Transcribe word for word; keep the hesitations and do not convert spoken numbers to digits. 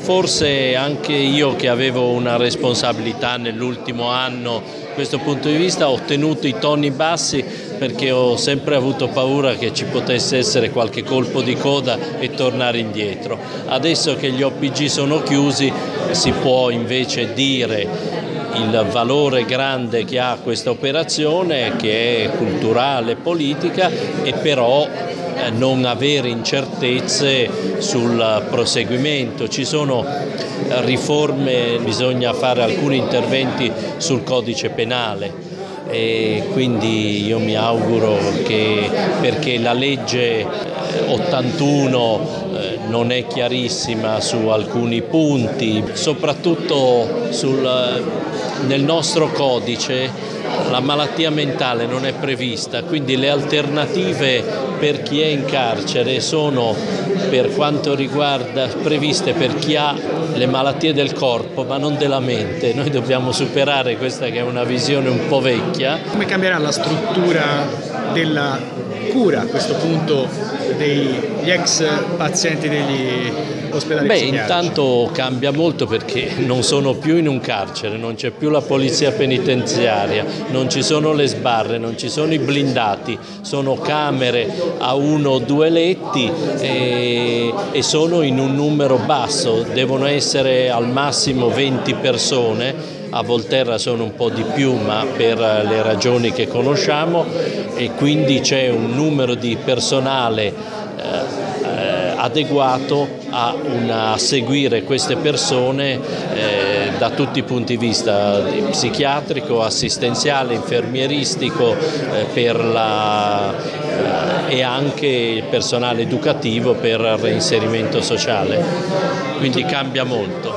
forse anche io, che avevo una responsabilità nell'ultimo anno da questo punto di vista, ho tenuto i toni bassi perché ho sempre avuto paura che ci potesse essere qualche colpo di coda e tornare indietro. Adesso che gli O P G sono chiusi si può invece dire il valore grande che ha questa operazione, che è culturale, politica, e però non avere incertezze sul proseguimento. Ci sono riforme, bisogna fare alcuni interventi sul codice penale e quindi io mi auguro che, perché la legge ottantuno non è chiarissima su alcuni punti, soprattutto sul, nel nostro codice la malattia mentale non è prevista, quindi le alternative per chi è in carcere sono, per quanto riguarda, previste per chi ha le malattie del corpo ma non della mente. Noi dobbiamo superare questa, che è una visione un po' vecchia. Come cambierà la struttura della cura a questo punto degli ex pazienti degli ospedali Beh, psichiatrici? intanto cambia molto perché non sono più in un carcere, non c'è più la polizia penitenziaria, non ci sono le sbarre, non ci sono i blindati, sono camere a uno o due letti e, e sono in un numero basso, devono essere al massimo venti persone. A Volterra sono un po' di più, ma per le ragioni che conosciamo, e quindi c'è un numero di personale eh, adeguato a, una, a seguire queste persone eh, da tutti i punti di vista, psichiatrico, assistenziale, infermieristico eh, per la, eh, e anche il personale educativo per il reinserimento sociale. Quindi cambia molto.